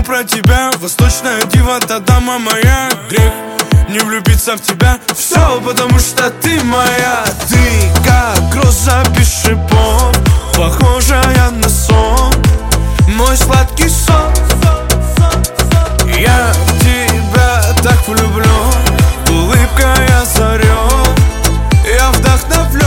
думаю про тебя, восточная дива, та дама моя. Грех не влюбиться в тебя, все потому что ты моя. Ты как роза без шипов, похожая на сон, мой сладкий сон. Я в тебя так влюблен, улыбка озарен, я вдохновлен.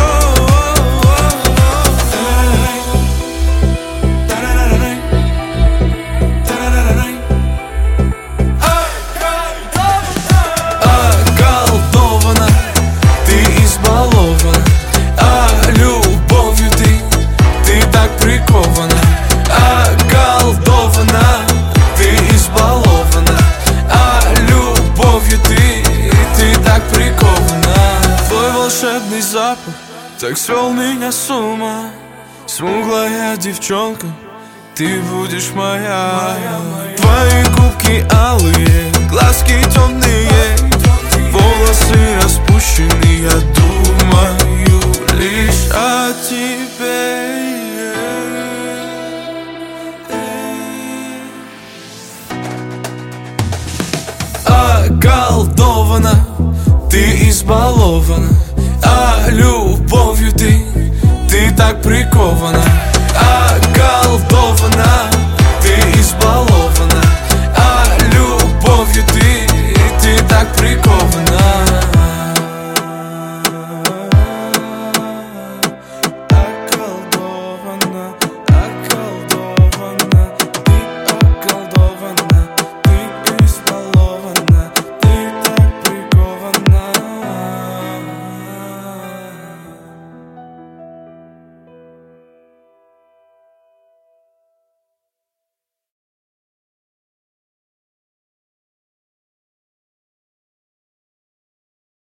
Околдована, ты избалована, а любовью ты так прикована. Околдована, ты избалована, а любовью ты так прикована. Твой волшебный запах так свел меня с ума. Смуглая девчонка, ты будешь моя. Твои губки алые, глазки темные, волосы распущены, я думаю лишь о тебе. Околдована, ты избалована, а любовью ты так прикована.